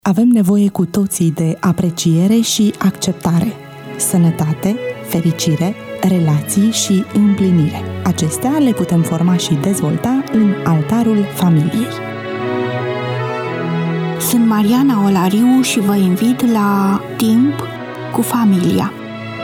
Avem nevoie cu toții de apreciere și acceptare, sănătate, fericire, relații și împlinire. Acestea le putem forma și dezvolta în altarul familiei. Sunt Mariana Olariu și vă invit la Timp cu familia.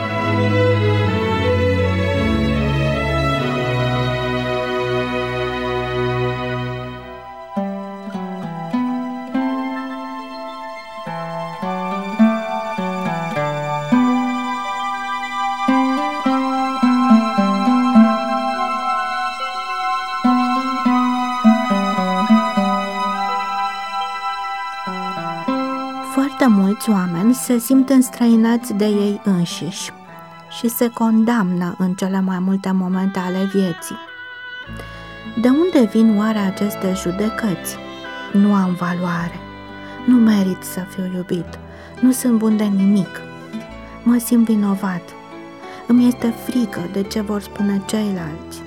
Foarte mulți oameni se simt înstrăinați de ei înșiși și se condamnă în cele mai multe momente ale vieții. De unde vin oare aceste judecăți? Nu am valoare, nu merit să fiu iubit, nu sunt bun de nimic, mă simt vinovat, îmi este frică de ce vor spune ceilalți.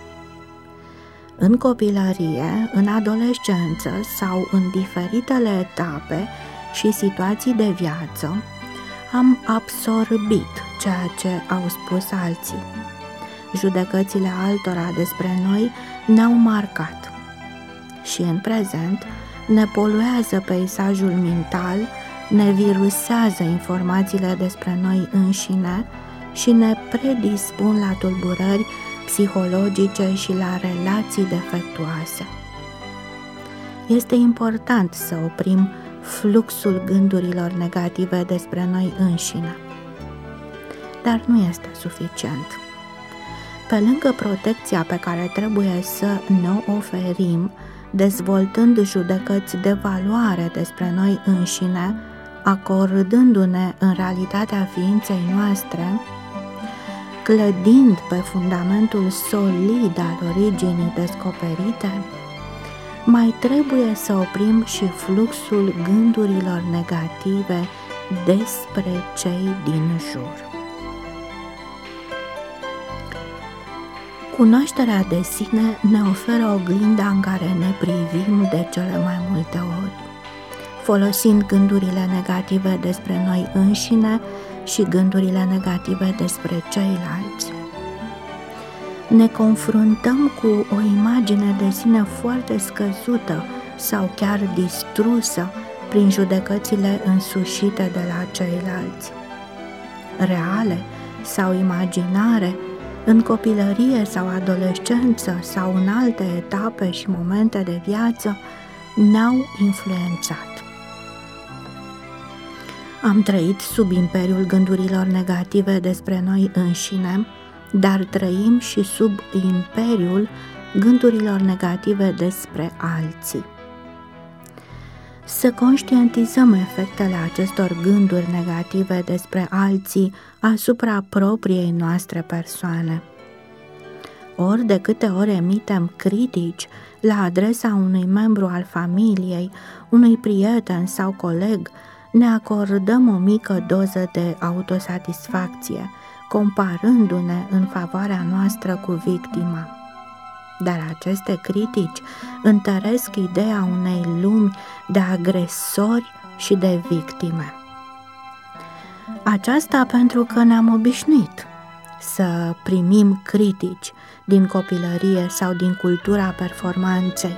În copilărie, în adolescență sau în diferitele etape și situații de viață, am absorbit ceea ce au spus alții. Judecățile altora despre noi ne-au marcat și în prezent ne poluează peisajul mental, ne virusează informațiile despre noi înșine și ne predispun la tulburări psihologice și la relații defectuoase. Este important să oprim fluxul gândurilor negative despre noi înșine. Dar nu este suficient. Pe lângă protecția pe care trebuie să ne oferim, dezvoltând judecăți de valoare despre noi înșine, acordându-ne în realitatea ființei noastre, clădind pe fundamentul solid al originii descoperite, mai trebuie să oprim și fluxul gândurilor negative despre cei din jur. Cunoașterea de sine ne oferă oglinda în care ne privim de cele mai multe ori, folosind gândurile negative despre noi înșine și gândurile negative despre ceilalți. Ne confruntăm cu o imagine de sine foarte scăzută sau chiar distrusă prin judecățile însușite de la ceilalți. Reale sau imaginare, în copilărie sau adolescență sau în alte etape și momente de viață, ne-au influențat. Am trăit sub imperiul gândurilor negative despre noi înșine, dar trăim și sub imperiul gândurilor negative despre alții. Să conștientizăm efectele acestor gânduri negative despre alții asupra propriei noastre persoane. Ori de câte ori emitem critici la adresa unui membru al familiei, unui prieten sau coleg, ne acordăm o mică doză de autosatisfacție, comparându-ne în favoarea noastră cu victima. Dar aceste critici întăresc ideea unei lumi de agresori și de victime. Aceasta pentru că ne-am obișnuit să primim critici din copilărie sau din cultura performanței.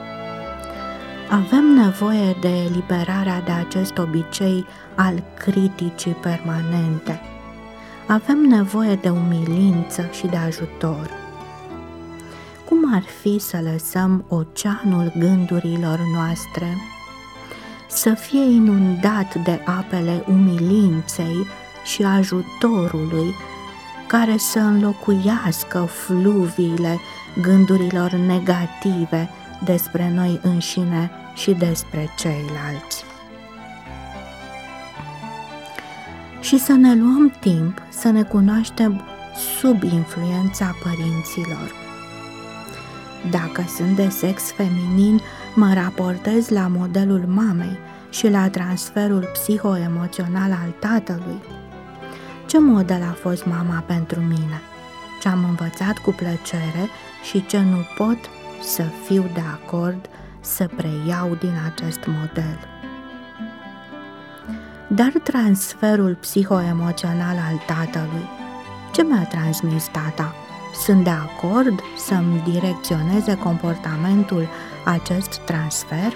Avem nevoie de eliberarea de acest obicei al criticii permanente. Avem nevoie de umilință și de ajutor. Cum ar fi să lăsăm oceanul gândurilor noastre să fie inundat de apele umilinței și ajutorului, care să înlocuiască fluviile gândurilor negative despre noi înșine și despre ceilalți? Și să ne luăm timp să ne cunoaștem sub influența părinților. Dacă sunt de sex feminin, mă raportez la modelul mamei și la transferul psihoemoțional al tatălui. Ce model a fost mama pentru mine? Ce am învățat cu plăcere și ce nu pot să fiu de acord să preiau din acest model? Dar transferul psihoemoțional al tatălui, ce mi-a transmis tata? Sunt de acord să-mi direcționeze comportamentul acest transfer?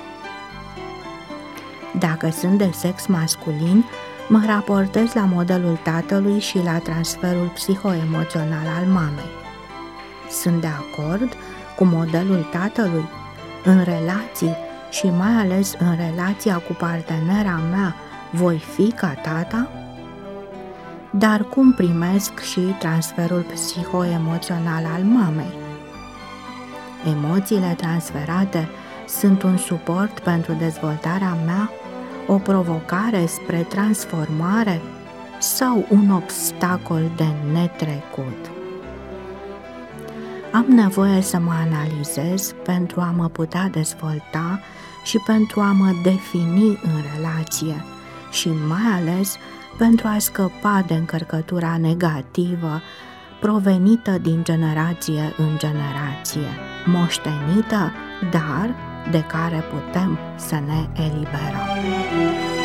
Dacă sunt de sex masculin, mă raportez la modelul tatălui și la transferul psihoemoțional al mamei. Sunt de acord cu modelul tatălui în relații și mai ales în relația cu partenera mea, voi fi ca tata? Dar cum primesc și transferul psihoemoțional al mamei? Emoțiile transferate sunt un suport pentru dezvoltarea mea, o provocare spre transformare sau un obstacol de netrecut? Am nevoie să mă analizez pentru a mă putea dezvolta și pentru a mă defini în relație și mai ales pentru a scăpa de încărcătura negativă provenită din generație în generație, moștenită, dar de care putem să ne eliberăm.